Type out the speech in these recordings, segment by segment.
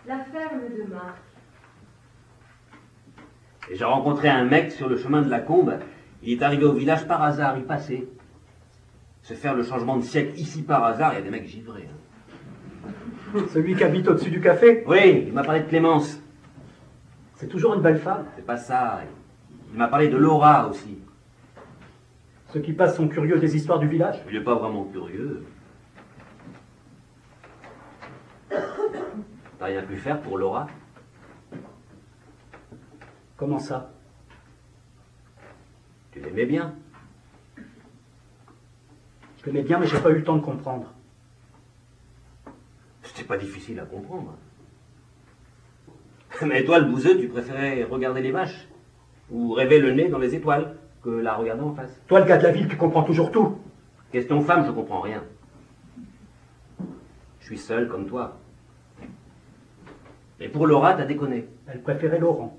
La ferme de Marc. Et j'ai rencontré un mec sur le chemin de la Combe. Il est arrivé au village par hasard, il passait. Se faire le changement de siècle ici par hasard, il y a des mecs givrés. Hein. Celui qui habite au-dessus du café? Oui, il m'a parlé de Clémence. C'est toujours une belle femme. C'est pas ça. Il m'a parlé de Laura aussi. Ceux qui passent sont curieux des histoires du village? Il n'est pas vraiment curieux. T'as rien pu faire pour Laura? Comment ça? Tu l'aimais bien? Je l'aimais bien, mais j'ai pas eu le temps de comprendre. C'était pas difficile à comprendre. Mais toi, le bouseux, tu préférais regarder les vaches? Ou rêver le nez dans les étoiles que la regarder en face? Toi, le gars de la ville qui comprend toujours tout. Question femme, je comprends rien. Je suis seul comme toi. Et pour Laura, t'as déconné. Elle préférait Laurent.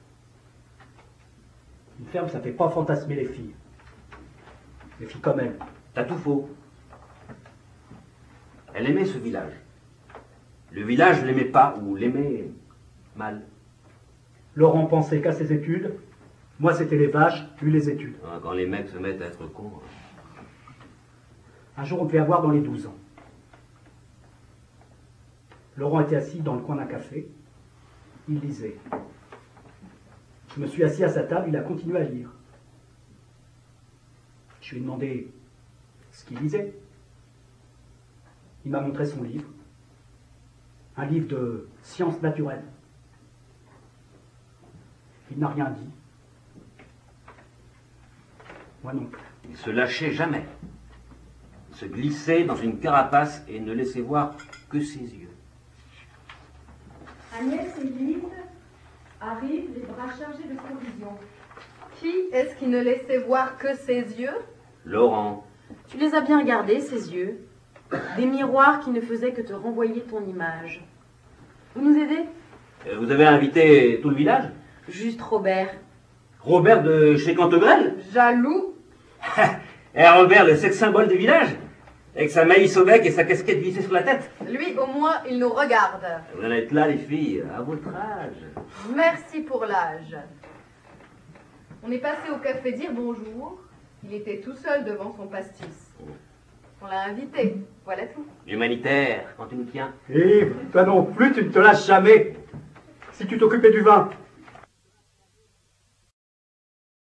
Une ferme, ça fait pas fantasmer les filles. Les filles comme elle. T'as tout faux. Elle aimait ce village. Le village l'aimait pas, ou l'aimait mal. Laurent pensait qu'à ses études. Moi, c'était les vaches, lui les études. Ah, quand les mecs se mettent à être cons. Un jour, on devait avoir dans les 12 ans. Laurent était assis dans le coin d'un café. Il lisait. Je me suis assis à sa table, il a continué à lire. Je lui ai demandé ce qu'il lisait. Il m'a montré son livre. Un livre de sciences naturelles. Il n'a rien dit. Moi non plus. Il se lâchait jamais. Il se glissait dans une carapace et ne laissait voir que ses yeux. Agnès et Lise arrivent, les bras chargés de provisions. Qui est-ce qui ne laissait voir que ses yeux? Laurent. Tu les as bien regardés, ces yeux. Des miroirs qui ne faisaient que te renvoyer ton image. Vous nous aidez? Vous avez invité tout le village? Juste Robert. Robert de chez Cantegrel? Jaloux? Eh, Robert, le sex symbole du village? Avec sa maïs au bec et sa casquette vissée sur la tête? Lui, au moins, il nous regarde. Vous en êtes là, les filles, à votre âge. Merci pour l'âge. On est passé au café dire bonjour. Il était tout seul devant son pastis. On l'a invité, voilà tout. L'humanitaire, quand tu nous tiens. Yves, toi non plus, tu ne te lâches jamais. Si tu t'occupais du vin,